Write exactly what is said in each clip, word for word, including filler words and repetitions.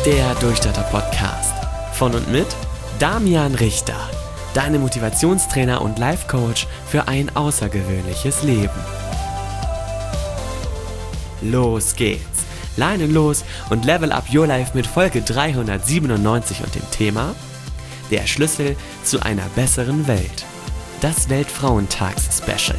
Der Durchstarter-Podcast von und mit Damian Richter, deine Motivationstrainer und Life-Coach für ein außergewöhnliches Leben. Los geht's! Leine los und level up your life mit Folge dreihundertsiebenundneunzig und dem Thema Der Schlüssel zu einer besseren Welt. Das Weltfrauentags-Special.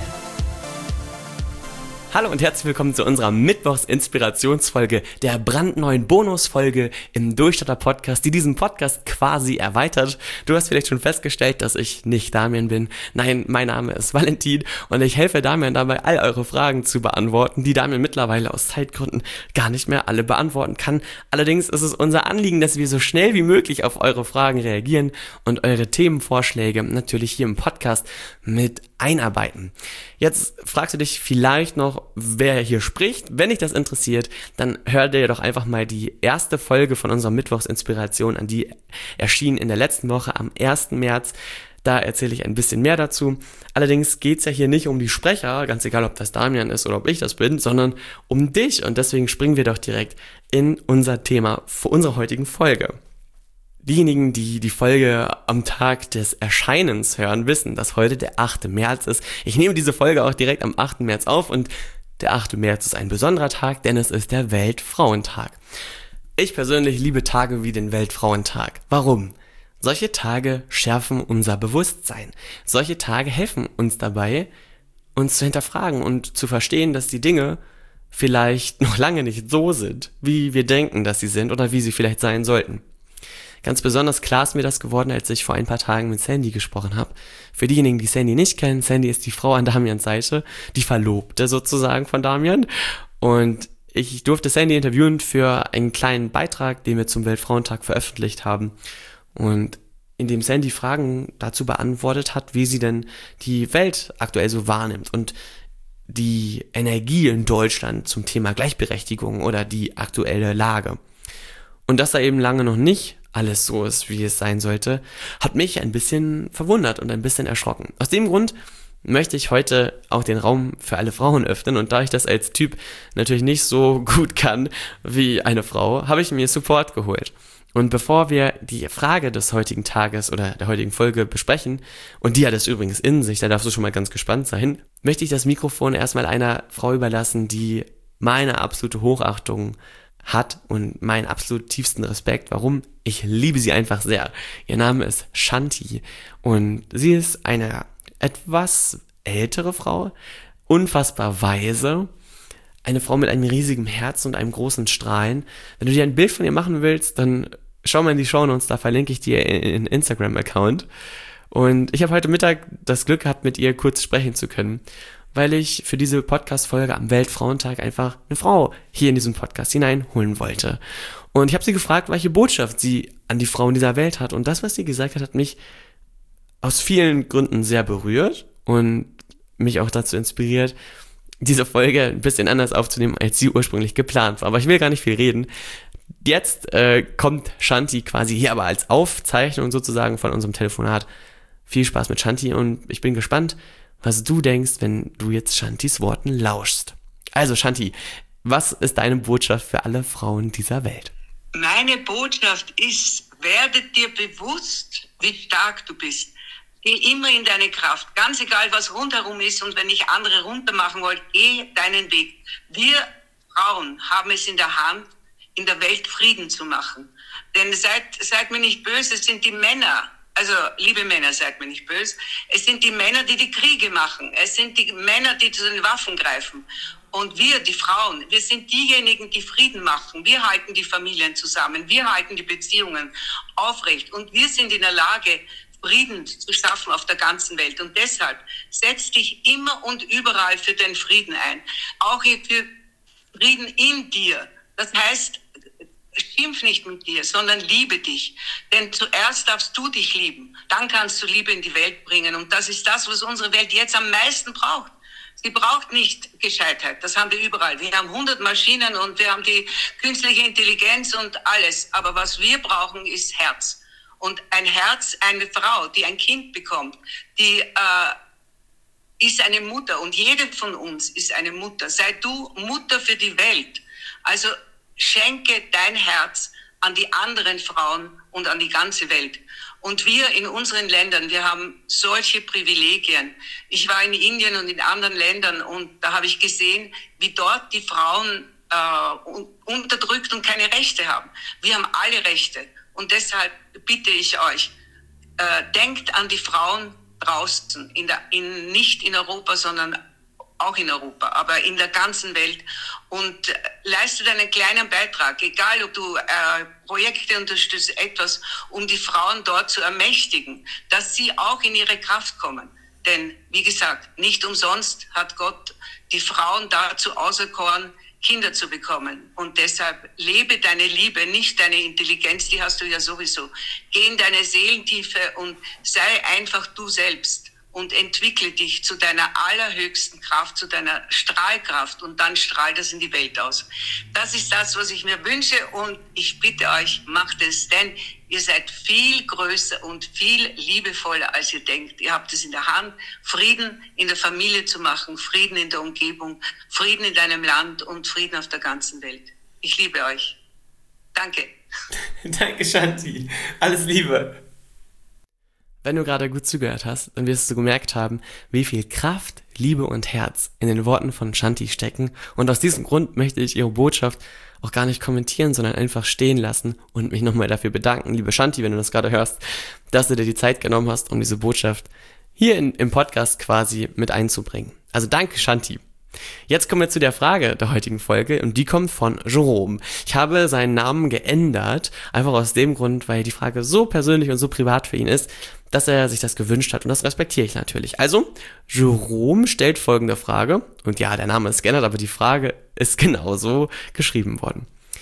Hallo und herzlich willkommen zu unserer Mittwochs-Inspirationsfolge, der brandneuen Bonusfolge im Durchstarter-Podcast, die diesen Podcast quasi erweitert. Du hast vielleicht schon festgestellt, dass ich nicht Damian bin. Nein, mein Name ist Valentin und ich helfe Damian dabei, all eure Fragen zu beantworten, die Damian mittlerweile aus Zeitgründen gar nicht mehr alle beantworten kann. Allerdings ist es unser Anliegen, dass wir so schnell wie möglich auf eure Fragen reagieren und eure Themenvorschläge natürlich hier im Podcast mit einarbeiten. Jetzt fragst du dich vielleicht noch, wer hier spricht. Wenn dich das interessiert, dann hör dir doch einfach mal die erste Folge von unserer Mittwochsinspiration an, die erschien in der letzten Woche am ersten März. Da erzähle ich ein bisschen mehr dazu. Allerdings geht es ja hier nicht um die Sprecher, ganz egal, ob das Damian ist oder ob ich das bin, sondern um dich. Und deswegen springen wir doch direkt in unser Thema für unsere heutigen Folge. Diejenigen, die die Folge am Tag des Erscheinens hören, wissen, dass heute der achte März ist. Ich nehme diese Folge auch direkt am achten März auf und der achte März ist ein besonderer Tag, denn es ist der Weltfrauentag. Ich persönlich liebe Tage wie den Weltfrauentag. Warum? Solche Tage schärfen unser Bewusstsein. Solche Tage helfen uns dabei, uns zu hinterfragen und zu verstehen, dass die Dinge vielleicht noch lange nicht so sind, wie wir denken, dass sie sind oder wie sie vielleicht sein sollten. Ganz besonders klar ist mir das geworden, als ich vor ein paar Tagen mit Sandy gesprochen habe. Für diejenigen, die Sandy nicht kennen, Sandy ist die Frau an Damians Seite, die Verlobte sozusagen von Damian. Und ich durfte Sandy interviewen für einen kleinen Beitrag, den wir zum Weltfrauentag veröffentlicht haben. Und in dem Sandy Fragen dazu beantwortet hat, wie sie denn die Welt aktuell so wahrnimmt und die Energie in Deutschland zum Thema Gleichberechtigung oder die aktuelle Lage. Und dass da eben lange noch nicht alles so ist, wie es sein sollte, hat mich ein bisschen verwundert und ein bisschen erschrocken. Aus dem Grund möchte ich heute auch den Raum für alle Frauen öffnen und da ich das als Typ natürlich nicht so gut kann wie eine Frau, habe ich mir Support geholt. Und bevor wir die Frage des heutigen Tages oder der heutigen Folge besprechen, und die hat es übrigens in sich, da darfst du schon mal ganz gespannt sein, möchte ich das Mikrofon erstmal einer Frau überlassen, die meine absolute Hochachtung hat und meinen absolut tiefsten Respekt. Warum? Ich liebe sie einfach sehr. Ihr Name ist Shanti und sie ist eine etwas ältere Frau, unfassbar weise, eine Frau mit einem riesigen Herz und einem großen Strahlen. Wenn du dir ein Bild von ihr machen willst, dann schau mal in die Shownotes, da verlinke ich dir ihren Instagram-Account. Und ich habe heute Mittag das Glück gehabt, mit ihr kurz sprechen zu können, weil ich für diese Podcast-Folge am Weltfrauentag einfach eine Frau hier in diesen Podcast hineinholen wollte. Und ich habe sie gefragt, welche Botschaft sie an die Frauen dieser Welt hat. Und das, was sie gesagt hat, hat mich aus vielen Gründen sehr berührt und mich auch dazu inspiriert, diese Folge ein bisschen anders aufzunehmen, als sie ursprünglich geplant war. Aber ich will gar nicht viel reden. Jetzt äh, kommt Shanti quasi hier aber als Aufzeichnung sozusagen von unserem Telefonat. Viel Spaß mit Shanti und ich bin gespannt, was du denkst, wenn du jetzt Shantis Worten lauschst. Also Shanti, was ist deine Botschaft für alle Frauen dieser Welt? Meine Botschaft ist, werde dir bewusst, wie stark du bist. Geh immer in deine Kraft, ganz egal, was rundherum ist und wenn ich andere runtermachen wollte, geh deinen Weg. Wir Frauen haben es in der Hand, in der Welt Frieden zu machen. Denn seid, seid mir nicht böse, es sind die Männer, also liebe Männer, seid mir nicht böse, es sind die Männer, die die Kriege machen, es sind die Männer, die zu den Waffen greifen. Und wir, die Frauen, wir sind diejenigen, die Frieden machen. Wir halten die Familien zusammen, wir halten die Beziehungen aufrecht und wir sind in der Lage, Frieden zu schaffen auf der ganzen Welt. Und deshalb setz dich immer und überall für den Frieden ein, auch für Frieden in dir. Das heißt, schimpf nicht mit dir, sondern liebe dich. Denn zuerst darfst du dich lieben. Dann kannst du Liebe in die Welt bringen. Und das ist das, was unsere Welt jetzt am meisten braucht. Sie braucht nicht Gescheitheit. Das haben wir überall. Wir haben hundert Maschinen und wir haben die künstliche Intelligenz und alles. Aber was wir brauchen, ist Herz. Und ein Herz, eine Frau, die ein Kind bekommt, die äh, ist eine Mutter. Und jede von uns ist eine Mutter. Sei du Mutter für die Welt. Also schenke dein Herz an die anderen Frauen und an die ganze Welt. Und wir in unseren Ländern, wir haben solche Privilegien. Ich war in Indien und in anderen Ländern und da habe ich gesehen, wie dort die Frauen äh, unterdrückt und keine Rechte haben. Wir haben alle Rechte. Und deshalb bitte ich euch, äh, denkt an die Frauen draußen, in der, in, nicht in Europa, sondern auch in Europa, aber in der ganzen Welt, und leistet einen kleinen Beitrag, egal ob du äh, Projekte unterstützt, etwas, um die Frauen dort zu ermächtigen, dass sie auch in ihre Kraft kommen. Denn, wie gesagt, nicht umsonst hat Gott die Frauen dazu auserkoren, Kinder zu bekommen. Und deshalb lebe deine Liebe, nicht deine Intelligenz, die hast du ja sowieso. Geh in deine Seelentiefe und sei einfach du selbst. Und entwickle dich zu deiner allerhöchsten Kraft, zu deiner Strahlkraft, und dann strahlt das in die Welt aus. Das ist das, was ich mir wünsche, und ich bitte euch, macht es, denn ihr seid viel größer und viel liebevoller, als ihr denkt. Ihr habt es in der Hand, Frieden in der Familie zu machen, Frieden in der Umgebung, Frieden in deinem Land und Frieden auf der ganzen Welt. Ich liebe euch. Danke. Danke, Shanti. Alles Liebe. Wenn du gerade gut zugehört hast, dann wirst du gemerkt haben, wie viel Kraft, Liebe und Herz in den Worten von Shanti stecken. Und aus diesem Grund möchte ich ihre Botschaft auch gar nicht kommentieren, sondern einfach stehen lassen und mich nochmal dafür bedanken, liebe Shanti, wenn du das gerade hörst, dass du dir die Zeit genommen hast, um diese Botschaft hier in, im Podcast quasi mit einzubringen. Also danke, Shanti. Jetzt kommen wir zu der Frage der heutigen Folge, und die kommt von Jerome. Ich habe seinen Namen geändert, einfach aus dem Grund, weil die Frage so persönlich und so privat für ihn ist, dass er sich das gewünscht hat, und das respektiere ich natürlich. Also, Jerome stellt folgende Frage, und ja, der Name ist geändert, aber die Frage ist genauso geschrieben worden.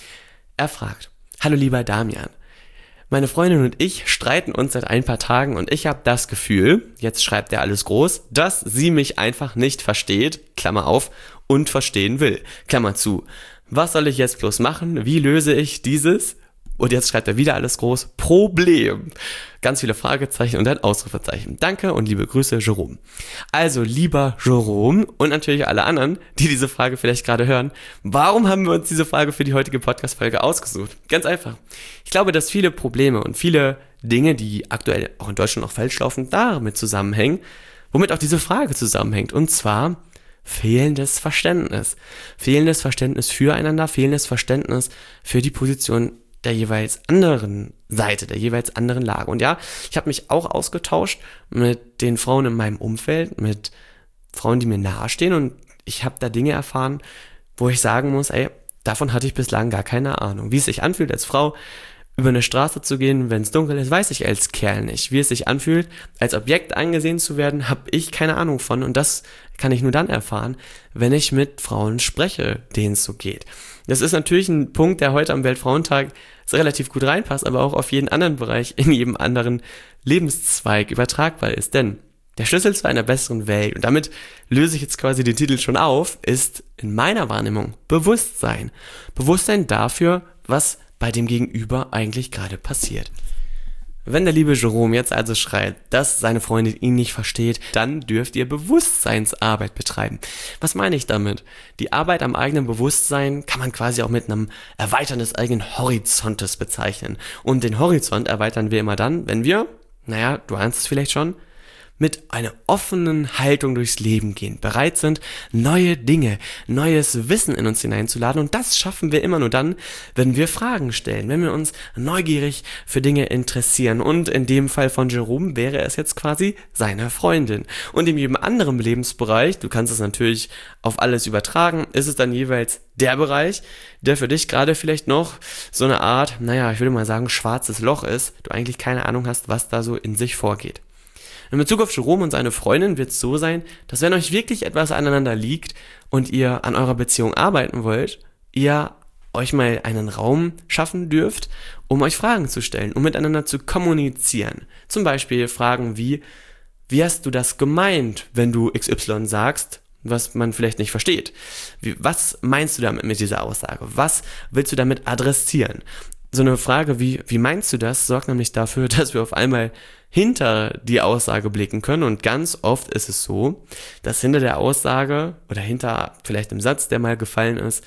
Er fragt: Hallo lieber Damian, meine Freundin und ich streiten uns seit ein paar Tagen und ich habe das Gefühl, jetzt schreibt er alles groß, dass sie mich einfach nicht versteht, Klammer auf, und verstehen will, Klammer zu. Was soll ich jetzt bloß machen? Wie löse ich dieses, und jetzt schreibt er wieder alles groß, Problem? Ganz viele Fragezeichen und ein Ausrufezeichen. Danke und liebe Grüße, Jerome. Also, lieber Jerome und natürlich alle anderen, die diese Frage vielleicht gerade hören, warum haben wir uns diese Frage für die heutige Podcast-Folge ausgesucht? Ganz einfach. Ich glaube, dass viele Probleme und viele Dinge, die aktuell auch in Deutschland noch falsch laufen, damit zusammenhängen, womit auch diese Frage zusammenhängt. Und zwar fehlendes Verständnis. Fehlendes Verständnis füreinander, fehlendes Verständnis für die Position der jeweils anderen Seite, der jeweils anderen Lage. Und ja, ich habe mich auch ausgetauscht mit den Frauen in meinem Umfeld, mit Frauen, die mir nahestehen, und ich habe da Dinge erfahren, wo ich sagen muss, ey, davon hatte ich bislang gar keine Ahnung. Wie es sich anfühlt, als Frau über eine Straße zu gehen, wenn es dunkel ist, weiß ich als Kerl nicht. Wie es sich anfühlt, als Objekt angesehen zu werden, habe ich keine Ahnung von, und das kann ich nur dann erfahren, wenn ich mit Frauen spreche, denen es so geht. Das ist natürlich ein Punkt, der heute am Weltfrauentag relativ gut reinpasst, aber auch auf jeden anderen Bereich, in jedem anderen Lebenszweig übertragbar ist. Denn der Schlüssel zu einer besseren Welt, und damit löse ich jetzt quasi den Titel schon auf, ist in meiner Wahrnehmung Bewusstsein. Bewusstsein dafür, was bei dem Gegenüber eigentlich gerade passiert. Wenn der liebe Jerome jetzt also schreibt, dass seine Freundin ihn nicht versteht, dann dürft ihr Bewusstseinsarbeit betreiben. Was meine ich damit? Die Arbeit am eigenen Bewusstsein kann man quasi auch mit einem Erweitern des eigenen Horizontes bezeichnen. Und den Horizont erweitern wir immer dann, wenn wir, naja, du ahnst es vielleicht schon, mit einer offenen Haltung durchs Leben gehen, bereit sind, neue Dinge, neues Wissen in uns hineinzuladen, und das schaffen wir immer nur dann, wenn wir Fragen stellen, wenn wir uns neugierig für Dinge interessieren, und in dem Fall von Jerome wäre es jetzt quasi seine Freundin. Und in jedem anderen Lebensbereich, du kannst es natürlich auf alles übertragen, ist es dann jeweils der Bereich, der für dich gerade vielleicht noch so eine Art, naja, ich würde mal sagen, schwarzes Loch ist, du eigentlich keine Ahnung hast, was da so in sich vorgeht. In Bezug auf Jerome und seine Freundin wird es so sein, dass wenn euch wirklich etwas aneinander liegt und ihr an eurer Beziehung arbeiten wollt, ihr euch mal einen Raum schaffen dürft, um euch Fragen zu stellen, um miteinander zu kommunizieren. Zum Beispiel Fragen wie, wie hast du das gemeint, wenn du X Y sagst, was man vielleicht nicht versteht? Wie, was meinst du damit mit dieser Aussage? Was willst du damit adressieren? So eine Frage wie, wie meinst du das, sorgt nämlich dafür, dass wir auf einmal hinter die Aussage blicken können, und ganz oft ist es so, dass hinter der Aussage oder hinter vielleicht dem Satz, der mal gefallen ist,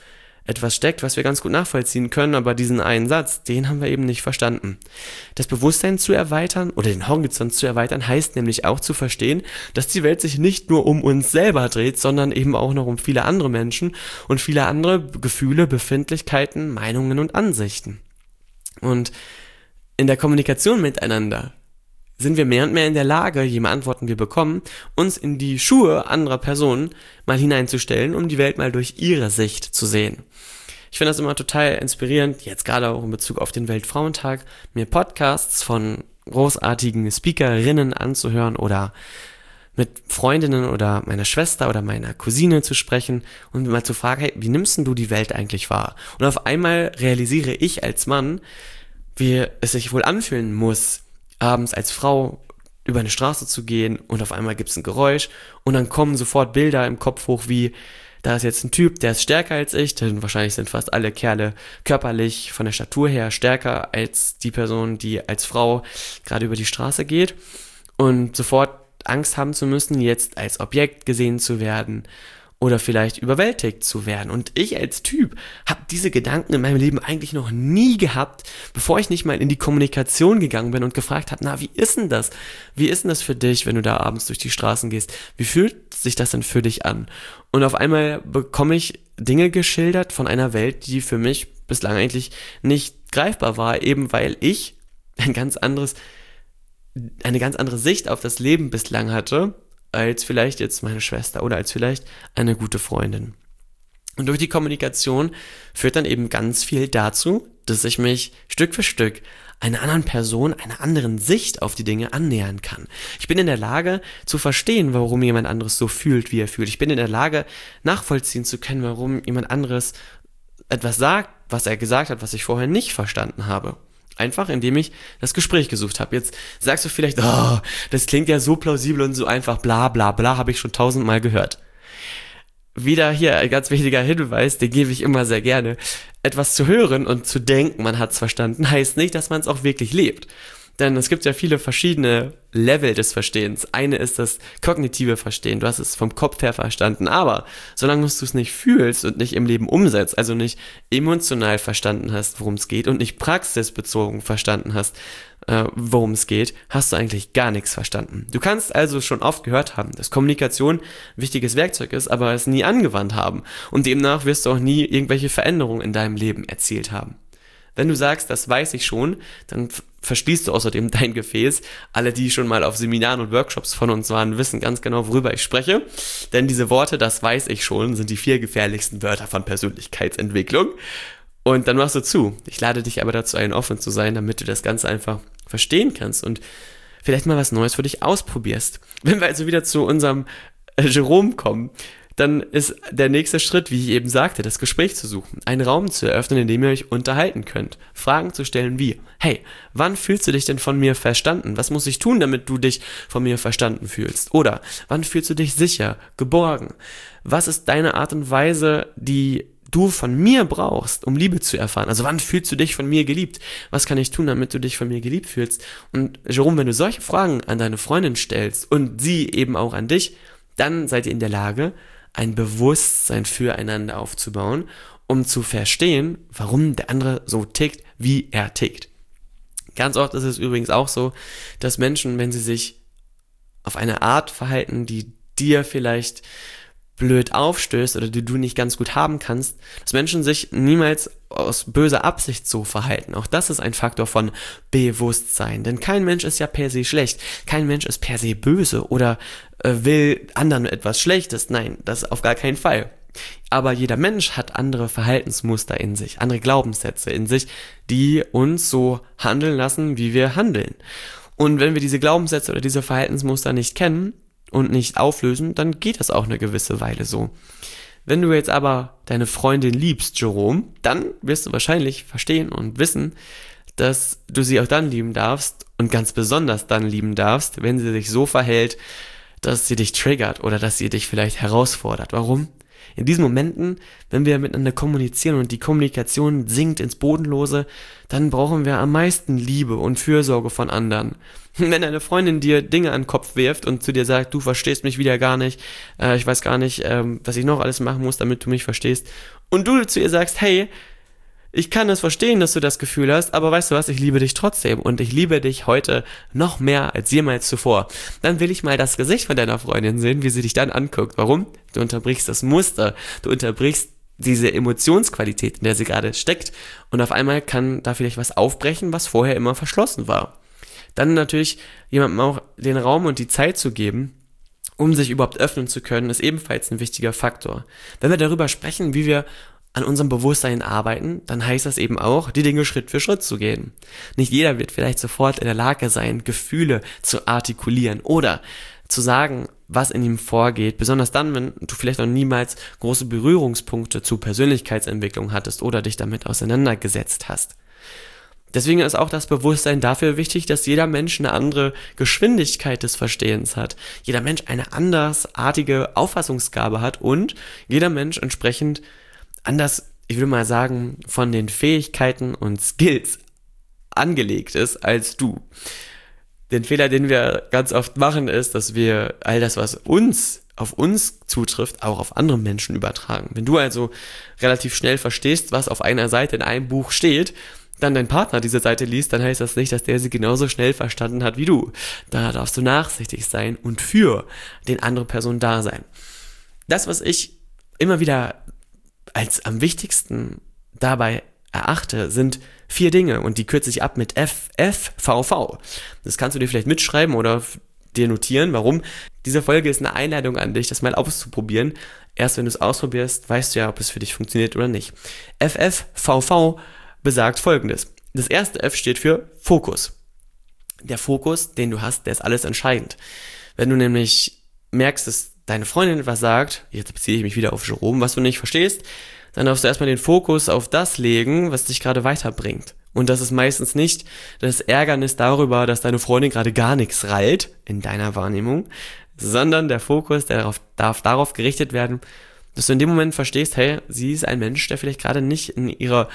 etwas steckt, was wir ganz gut nachvollziehen können, aber diesen einen Satz, den haben wir eben nicht verstanden. Das Bewusstsein zu erweitern oder den Horizont zu erweitern, heißt nämlich auch zu verstehen, dass die Welt sich nicht nur um uns selber dreht, sondern eben auch noch um viele andere Menschen und viele andere Gefühle, Befindlichkeiten, Meinungen und Ansichten. Und in der Kommunikation miteinander sind wir mehr und mehr in der Lage, je mehr Antworten wir bekommen, uns in die Schuhe anderer Personen mal hineinzustellen, um die Welt mal durch ihre Sicht zu sehen. Ich finde das immer total inspirierend, jetzt gerade auch in Bezug auf den Weltfrauentag, mir Podcasts von großartigen Speakerinnen anzuhören oder mit Freundinnen oder meiner Schwester oder meiner Cousine zu sprechen und mal zu fragen, hey, wie nimmst denn du die Welt eigentlich wahr? Und auf einmal realisiere ich als Mann, wie es sich wohl anfühlen muss, abends als Frau über eine Straße zu gehen und auf einmal gibt es ein Geräusch und dann kommen sofort Bilder im Kopf hoch wie, da ist jetzt ein Typ, der ist stärker als ich, denn wahrscheinlich sind fast alle Kerle körperlich von der Statur her stärker als die Person, die als Frau gerade über die Straße geht und sofort Angst haben zu müssen, jetzt als Objekt gesehen zu werden oder vielleicht überwältigt zu werden. Und ich als Typ habe diese Gedanken in meinem Leben eigentlich noch nie gehabt, bevor ich nicht mal in die Kommunikation gegangen bin und gefragt habe, na, wie ist denn das? Wie ist denn das für dich, wenn du da abends durch die Straßen gehst? Wie fühlt sich das denn für dich an? Und auf einmal bekomme ich Dinge geschildert von einer Welt, die für mich bislang eigentlich nicht greifbar war, eben weil ich ein ganz anderes, eine ganz andere Sicht auf das Leben bislang hatte, als vielleicht jetzt meine Schwester oder als vielleicht eine gute Freundin. Und durch die Kommunikation führt dann eben ganz viel dazu, dass ich mich Stück für Stück einer anderen Person, einer anderen Sicht auf die Dinge annähern kann. Ich bin in der Lage zu verstehen, warum jemand anderes so fühlt, wie er fühlt. Ich bin in der Lage nachvollziehen zu können, warum jemand anderes etwas sagt, was er gesagt hat, was ich vorher nicht verstanden habe. Einfach, indem ich das Gespräch gesucht habe. Jetzt sagst du vielleicht, oh, das klingt ja so plausibel und so einfach, bla bla bla, habe ich schon tausendmal gehört. Wieder hier ein ganz wichtiger Hinweis, den gebe ich immer sehr gerne. Etwas zu hören und zu denken, man hat es verstanden, heißt nicht, dass man es auch wirklich lebt. Denn es gibt ja viele verschiedene Level des Verstehens. Eine ist das kognitive Verstehen. Du hast es vom Kopf her verstanden. Aber solange du es nicht fühlst und nicht im Leben umsetzt, also nicht emotional verstanden hast, worum es geht und nicht praxisbezogen verstanden hast, äh, worum es geht, hast du eigentlich gar nichts verstanden. Du kannst also schon oft gehört haben, dass Kommunikation ein wichtiges Werkzeug ist, aber es nie angewandt haben. Und demnach wirst du auch nie irgendwelche Veränderungen in deinem Leben erzielt haben. Wenn du sagst, das weiß ich schon, dann verschließt du außerdem dein Gefäß. Alle, die schon mal auf Seminaren und Workshops von uns waren, wissen ganz genau, worüber ich spreche. Denn diese Worte, das weiß ich schon, sind die vier gefährlichsten Wörter von Persönlichkeitsentwicklung. Und dann machst du zu. Ich lade dich aber dazu ein, offen zu sein, damit du das Ganze einfach verstehen kannst und vielleicht mal was Neues für dich ausprobierst. Wenn wir also wieder zu unserem Jerome kommen, dann ist der nächste Schritt, wie ich eben sagte, das Gespräch zu suchen, einen Raum zu eröffnen, in dem ihr euch unterhalten könnt. Fragen zu stellen wie, hey, wann fühlst du dich denn von mir verstanden? Was muss ich tun, damit du dich von mir verstanden fühlst? Oder, wann fühlst du dich sicher, geborgen? Was ist deine Art und Weise, die du von mir brauchst, um Liebe zu erfahren? Also wann fühlst du dich von mir geliebt? Was kann ich tun, damit du dich von mir geliebt fühlst? Und Jerome, wenn du solche Fragen an deine Freundin stellst und sie eben auch an dich, dann seid ihr in der Lage, ein Bewusstsein füreinander aufzubauen, um zu verstehen, warum der andere so tickt, wie er tickt. Ganz oft ist es übrigens auch so, dass Menschen, wenn sie sich auf eine Art verhalten, die dir vielleicht blöd aufstößt oder die du nicht ganz gut haben kannst, dass Menschen sich niemals aus böser Absicht so verhalten. Auch das ist ein Faktor von Bewusstsein. Denn kein Mensch ist ja per se schlecht. Kein Mensch ist per se böse oder äh, will anderen etwas Schlechtes. Nein, das auf gar keinen Fall. Aber jeder Mensch hat andere Verhaltensmuster in sich, andere Glaubenssätze in sich, die uns so handeln lassen, wie wir handeln. Und wenn wir diese Glaubenssätze oder diese Verhaltensmuster nicht kennen und nicht auflösen, dann geht das auch eine gewisse Weile so. Wenn du jetzt aber deine Freundin liebst, Jerome, dann wirst du wahrscheinlich verstehen und wissen, dass du sie auch dann lieben darfst und ganz besonders dann lieben darfst, wenn sie sich so verhält, dass sie dich triggert oder dass sie dich vielleicht herausfordert. Warum? In diesen Momenten, wenn wir miteinander kommunizieren und die Kommunikation sinkt ins Bodenlose, dann brauchen wir am meisten Liebe und Fürsorge von anderen. Wenn deine Freundin dir Dinge an den Kopf wirft und zu dir sagt, du verstehst mich wieder gar nicht, äh, ich weiß gar nicht, ähm, was ich noch alles machen muss, damit du mich verstehst, und du zu ihr sagst, hey, ich kann es verstehen, dass du das Gefühl hast, aber weißt du was, ich liebe dich trotzdem und ich liebe dich heute noch mehr als jemals zuvor. Dann will ich mal das Gesicht von deiner Freundin sehen, wie sie dich dann anguckt. Warum? Du unterbrichst das Muster, du unterbrichst diese Emotionsqualität, in der sie gerade steckt, und auf einmal kann da vielleicht was aufbrechen, was vorher immer verschlossen war. Dann natürlich jemandem auch den Raum und die Zeit zu geben, um sich überhaupt öffnen zu können, ist ebenfalls ein wichtiger Faktor. Wenn wir darüber sprechen, wie wir an unserem Bewusstsein arbeiten, dann heißt das eben auch, die Dinge Schritt für Schritt zu gehen. Nicht jeder wird vielleicht sofort in der Lage sein, Gefühle zu artikulieren oder zu sagen, was in ihm vorgeht, besonders dann, wenn du vielleicht noch niemals große Berührungspunkte zu Persönlichkeitsentwicklung hattest oder dich damit auseinandergesetzt hast. Deswegen ist auch das Bewusstsein dafür wichtig, dass jeder Mensch eine andere Geschwindigkeit des Verstehens hat, jeder Mensch eine andersartige Auffassungsgabe hat und jeder Mensch entsprechend anders, ich würde mal sagen, von den Fähigkeiten und Skills angelegt ist als du. Den Fehler, den wir ganz oft machen, ist, dass wir all das, was uns auf uns zutrifft, auch auf andere Menschen übertragen. Wenn du also relativ schnell verstehst, was auf einer Seite in einem Buch steht, dann dein Partner diese Seite liest, dann heißt das nicht, dass der sie genauso schnell verstanden hat wie du. Da darfst du nachsichtig sein und für den andere Person da sein. Das, was ich immer wieder als am wichtigsten dabei erachte, sind vier Dinge, und die kürze ich ab mit F F V V. Das kannst du dir vielleicht mitschreiben oder dir notieren. Warum? Diese Folge ist eine Einladung an dich, das mal auszuprobieren. Erst wenn du es ausprobierst, weißt du ja, ob es für dich funktioniert oder nicht. F F V V besagt Folgendes. Das erste F steht für Fokus. Der Fokus, den du hast, der ist alles entscheidend. Wenn du nämlich merkst, dass deine Freundin etwas sagt, jetzt beziehe ich mich wieder auf Jerome, was du nicht verstehst, dann darfst du erstmal den Fokus auf das legen, was dich gerade weiterbringt. Und das ist meistens nicht das Ärgernis darüber, dass deine Freundin gerade gar nichts rallt, in deiner Wahrnehmung, sondern der Fokus, der darauf, darf darauf gerichtet werden, dass du in dem Moment verstehst, hey, sie ist ein Mensch, der vielleicht gerade nicht in ihrer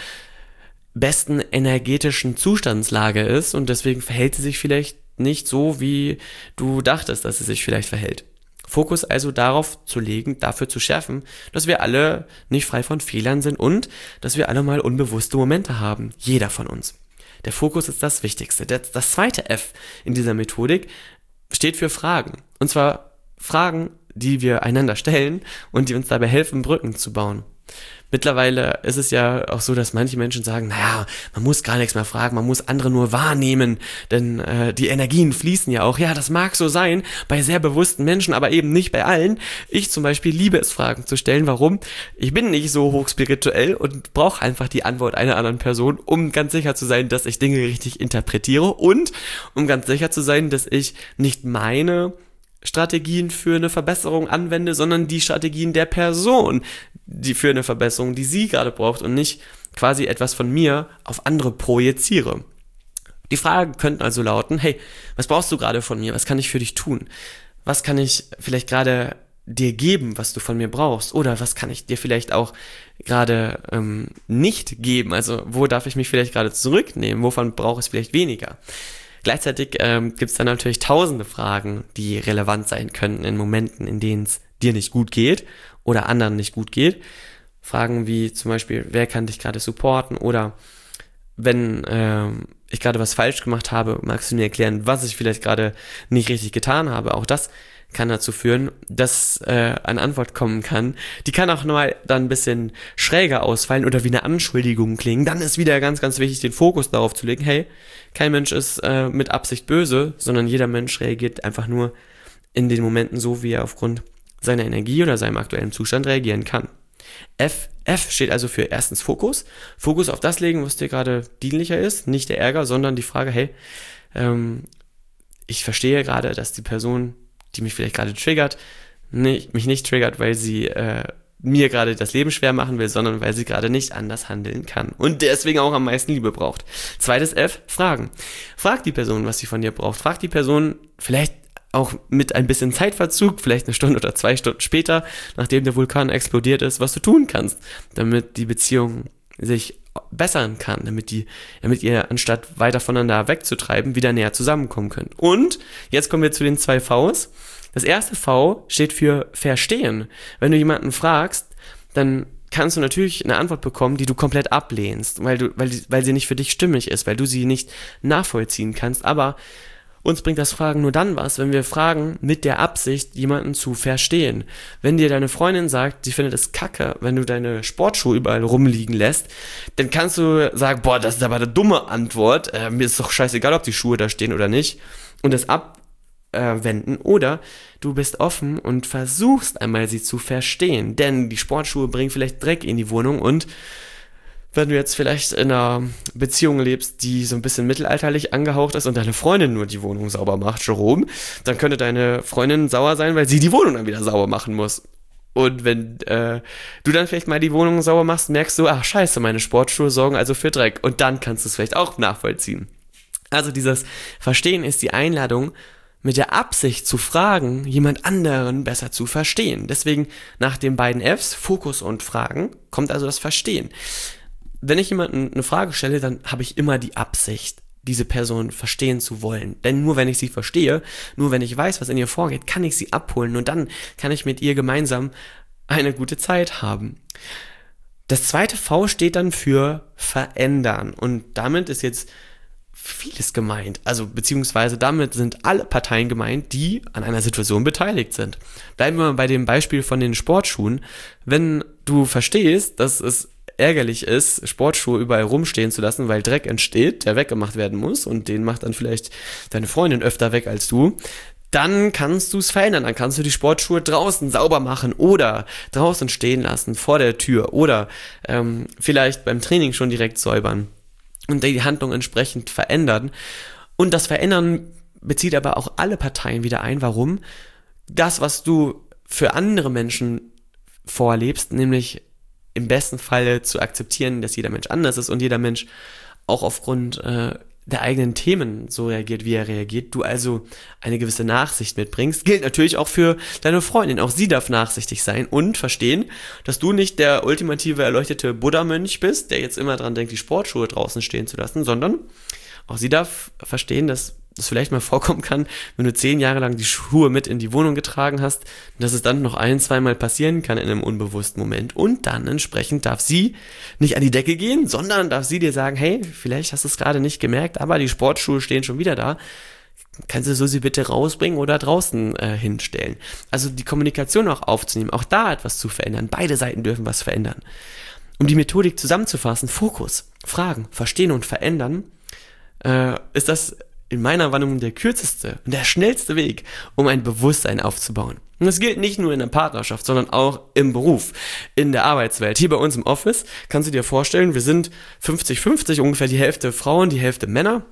besten energetischen Zustandslage ist und deswegen verhält sie sich vielleicht nicht so, wie du dachtest, dass sie sich vielleicht verhält. Fokus also darauf zu legen, dafür zu schärfen, dass wir alle nicht frei von Fehlern sind und dass wir alle mal unbewusste Momente haben. Jeder von uns. Der Fokus ist das Wichtigste. Das, das zweite F in dieser Methodik steht für Fragen. Und zwar Fragen, die wir einander stellen und die uns dabei helfen, Brücken zu bauen. Mittlerweile ist es ja auch so, dass manche Menschen sagen, naja, man muss gar nichts mehr fragen, man muss andere nur wahrnehmen, denn äh, die Energien fließen ja auch. Ja, das mag so sein bei sehr bewussten Menschen, aber eben nicht bei allen. Ich zum Beispiel liebe es, Fragen zu stellen. Warum? Ich bin nicht so hochspirituell und brauche einfach die Antwort einer anderen Person, um ganz sicher zu sein, dass ich Dinge richtig interpretiere und um ganz sicher zu sein, dass ich nicht meine Strategien für eine Verbesserung anwende, sondern die Strategien der Person, die für eine Verbesserung, die sie gerade braucht und nicht quasi etwas von mir auf andere projiziere. Die Fragen könnten also lauten, hey, was brauchst du gerade von mir? Was kann ich für dich tun? Was kann ich vielleicht gerade dir geben, was du von mir brauchst? Oder was kann ich dir vielleicht auch gerade ähm, nicht geben? Also wo darf ich mich vielleicht gerade zurücknehmen? Wovon brauche ich vielleicht weniger? Gleichzeitig ähm, gibt es dann natürlich tausende Fragen, die relevant sein könnten in Momenten, in denen es dir nicht gut geht oder anderen nicht gut geht. Fragen wie zum Beispiel, wer kann dich gerade supporten? Oder wenn ähm, ich gerade was falsch gemacht habe, magst du mir erklären, was ich vielleicht gerade nicht richtig getan habe? Auch das kann dazu führen, dass äh, eine Antwort kommen kann. Die kann auch mal dann ein bisschen schräger ausfallen oder wie eine Anschuldigung klingen. Dann ist wieder ganz, ganz wichtig, den Fokus darauf zu legen, hey, kein Mensch ist äh, mit Absicht böse, sondern jeder Mensch reagiert einfach nur in den Momenten so, wie er aufgrund seiner Energie oder seinem aktuellen Zustand reagieren kann. F, F steht also für erstens Fokus. Fokus auf das legen, was dir gerade dienlicher ist, nicht der Ärger, sondern die Frage, hey, ähm, ich verstehe gerade, dass die Person, die mich vielleicht gerade triggert, nicht, mich nicht triggert, weil sie äh, mir gerade das Leben schwer machen will, sondern weil sie gerade nicht anders handeln kann und deswegen auch am meisten Liebe braucht. Zweites F, Fragen. Frag die Person, was sie von dir braucht. Frag die Person vielleicht auch mit ein bisschen Zeitverzug, vielleicht eine Stunde oder zwei Stunden später, nachdem der Vulkan explodiert ist, was du tun kannst, damit die Beziehung sich bessern kann, damit die, damit ihr anstatt weiter voneinander wegzutreiben, wieder näher zusammenkommen könnt. Und jetzt kommen wir zu den zwei V's. Das erste V steht für Verstehen. Wenn du jemanden fragst, dann kannst du natürlich eine Antwort bekommen, die du komplett ablehnst, weil du, weil, weil sie nicht für dich stimmig ist, weil du sie nicht nachvollziehen kannst. Aber uns bringt das Fragen nur dann was, wenn wir fragen mit der Absicht, jemanden zu verstehen. Wenn dir deine Freundin sagt, sie findet es kacke, wenn du deine Sportschuhe überall rumliegen lässt, dann kannst du sagen, boah, das ist aber eine dumme Antwort, äh, mir ist doch scheißegal, ob die Schuhe da stehen oder nicht, und das abwenden. Oder du bist offen und versuchst einmal, sie zu verstehen, denn die Sportschuhe bringen vielleicht Dreck in die Wohnung, und wenn du jetzt vielleicht in einer Beziehung lebst, die so ein bisschen mittelalterlich angehaucht ist und deine Freundin nur die Wohnung sauber macht, Jerome, dann könnte deine Freundin sauer sein, weil sie die Wohnung dann wieder sauber machen muss. Und wenn äh, du dann vielleicht mal die Wohnung sauber machst, merkst du, ach scheiße, meine Sportschuhe sorgen also für Dreck. Und dann kannst du es vielleicht auch nachvollziehen. Also dieses Verstehen ist die Einladung, mit der Absicht zu fragen, jemand anderen besser zu verstehen. Deswegen nach den beiden Fs, Fokus und Fragen, kommt also das Verstehen. Wenn ich jemandem eine Frage stelle, dann habe ich immer die Absicht, diese Person verstehen zu wollen. Denn nur wenn ich sie verstehe, nur wenn ich weiß, was in ihr vorgeht, kann ich sie abholen, und dann kann ich mit ihr gemeinsam eine gute Zeit haben. Das zweite V steht dann für verändern, und damit ist jetzt vieles gemeint, also beziehungsweise damit sind alle Parteien gemeint, die an einer Situation beteiligt sind. Bleiben wir mal bei dem Beispiel von den Sportschuhen. Wenn du verstehst, dass es ärgerlich ist, Sportschuhe überall rumstehen zu lassen, weil Dreck entsteht, der weggemacht werden muss, und den macht dann vielleicht deine Freundin öfter weg als du, dann kannst du es verändern. Dann kannst du die Sportschuhe draußen sauber machen oder draußen stehen lassen, vor der Tür, oder ähm, vielleicht beim Training schon direkt säubern und die Handlung entsprechend verändern. Und das Verändern bezieht aber auch alle Parteien wieder ein. Warum? Das, was du für andere Menschen vorlebst, nämlich im besten Falle zu akzeptieren, dass jeder Mensch anders ist und jeder Mensch auch aufgrund äh, der eigenen Themen so reagiert, wie er reagiert, du also eine gewisse Nachsicht mitbringst, gilt natürlich auch für deine Freundin. Auch sie darf nachsichtig sein und verstehen, dass du nicht der ultimative erleuchtete Buddha-Mönch bist, der jetzt immer dran denkt, die Sportschuhe draußen stehen zu lassen, sondern auch sie darf verstehen, dass es vielleicht mal vorkommen kann, wenn du zehn Jahre lang die Schuhe mit in die Wohnung getragen hast, dass es dann noch ein, zweimal passieren kann in einem unbewussten Moment, und dann entsprechend darf sie nicht an die Decke gehen, sondern darf sie dir sagen, hey, vielleicht hast du es gerade nicht gemerkt, aber die Sportschuhe stehen schon wieder da, kannst du so sie bitte rausbringen oder draußen äh, hinstellen. Also die Kommunikation auch aufzunehmen, auch da etwas zu verändern, beide Seiten dürfen was verändern. Um die Methodik zusammenzufassen, Fokus, Fragen, Verstehen und Verändern, äh, ist das in meiner Wahrnehmung der kürzeste und der schnellste Weg, um ein Bewusstsein aufzubauen. Und das gilt nicht nur in der Partnerschaft, sondern auch im Beruf, in der Arbeitswelt. Hier bei uns im Office kannst du dir vorstellen, wir sind fünfzig fünfzig, ungefähr die Hälfte Frauen, die Hälfte Männer.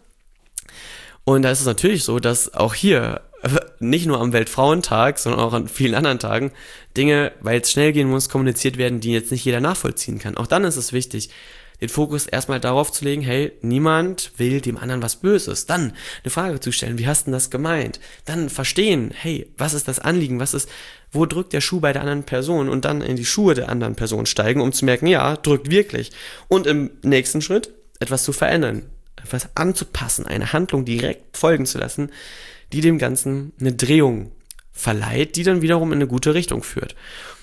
Und da ist es natürlich so, dass auch hier nicht nur am Weltfrauentag, sondern auch an vielen anderen Tagen Dinge, weil es schnell gehen muss, kommuniziert werden, die jetzt nicht jeder nachvollziehen kann. Auch dann ist es wichtig, den Fokus erstmal darauf zu legen, hey, niemand will dem anderen was Böses. Dann eine Frage zu stellen, wie hast du das gemeint? Dann verstehen, hey, was ist das Anliegen? Was ist, wo drückt der Schuh bei der anderen Person? Und dann in die Schuhe der anderen Person steigen, um zu merken, ja, drückt wirklich. Und im nächsten Schritt etwas zu verändern, etwas anzupassen, eine Handlung direkt folgen zu lassen, die dem Ganzen eine Drehung verleiht, die dann wiederum in eine gute Richtung führt.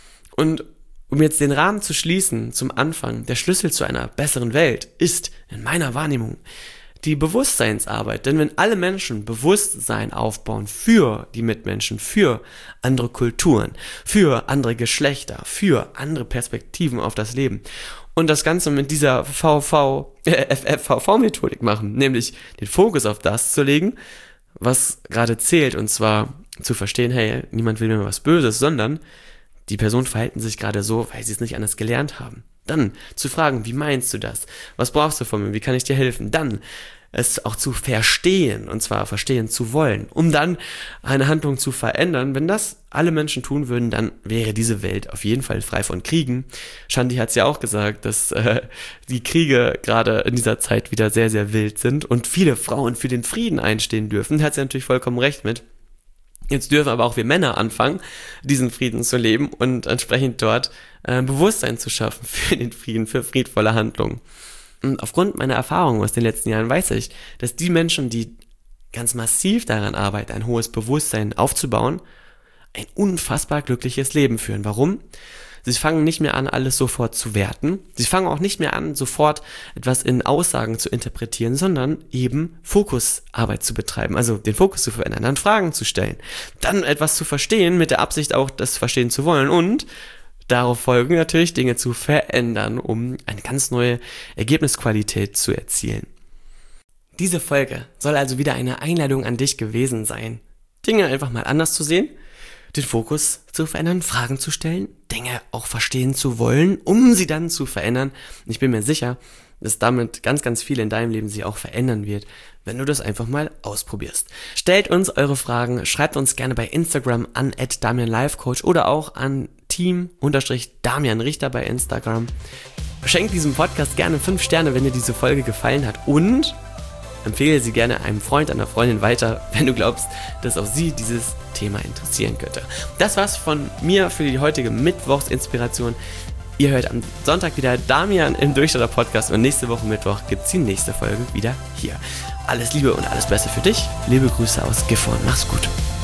Und um jetzt den Rahmen zu schließen, zum Anfang, der Schlüssel zu einer besseren Welt ist, in meiner Wahrnehmung, die Bewusstseinsarbeit. Denn wenn alle Menschen Bewusstsein aufbauen für die Mitmenschen, für andere Kulturen, für andere Geschlechter, für andere Perspektiven auf das Leben und das Ganze mit dieser V V, äh, F F V V-Methodik machen, nämlich den Fokus auf das zu legen, was gerade zählt, und zwar zu verstehen, hey, niemand will mir was Böses, sondern die Personen verhalten sich gerade so, weil sie es nicht anders gelernt haben. Dann zu fragen, wie meinst du das? Was brauchst du von mir? Wie kann ich dir helfen? Dann es auch zu verstehen, und zwar verstehen zu wollen, um dann eine Handlung zu verändern. Wenn das alle Menschen tun würden, dann wäre diese Welt auf jeden Fall frei von Kriegen. Shanti hat es ja auch gesagt, dass äh, die Kriege gerade in dieser Zeit wieder sehr, sehr wild sind und viele Frauen für den Frieden einstehen dürfen. Da hat sie natürlich vollkommen recht mit. Jetzt dürfen aber auch wir Männer anfangen, diesen Frieden zu leben und entsprechend dort äh, Bewusstsein zu schaffen für den Frieden, für friedvolle Handlungen. Und aufgrund meiner Erfahrungen aus den letzten Jahren weiß ich, dass die Menschen, die ganz massiv daran arbeiten, ein hohes Bewusstsein aufzubauen, ein unfassbar glückliches Leben führen. Warum? Sie fangen nicht mehr an, alles sofort zu werten. Sie fangen auch nicht mehr an, sofort etwas in Aussagen zu interpretieren, sondern eben Fokusarbeit zu betreiben, also den Fokus zu verändern, dann Fragen zu stellen, dann etwas zu verstehen, mit der Absicht auch, das verstehen zu wollen und darauf folgen natürlich Dinge zu verändern, um eine ganz neue Ergebnisqualität zu erzielen. Diese Folge soll also wieder eine Einladung an dich gewesen sein, Dinge einfach mal anders zu sehen, den Fokus zu verändern, Fragen zu stellen, Dinge auch verstehen zu wollen, um sie dann zu verändern. Ich bin mir sicher, dass damit ganz, ganz viel in deinem Leben sich auch verändern wird, wenn du das einfach mal ausprobierst. Stellt uns eure Fragen, schreibt uns gerne bei Instagram an at damian life coach oder auch an team-damian richter bei Instagram. Schenkt diesem Podcast gerne fünf Sterne, wenn dir diese Folge gefallen hat und empfehle sie gerne einem Freund, einer Freundin weiter, wenn du glaubst, dass auch sie dieses Thema interessieren könnte. Das war's von mir für die heutige Mittwochsinspiration. Ihr hört am Sonntag wieder Damian im Durchstarter Podcast und nächste Woche Mittwoch gibt's die nächste Folge wieder hier. Alles Liebe und alles Beste für dich. Liebe Grüße aus Gifhorn. Mach's gut.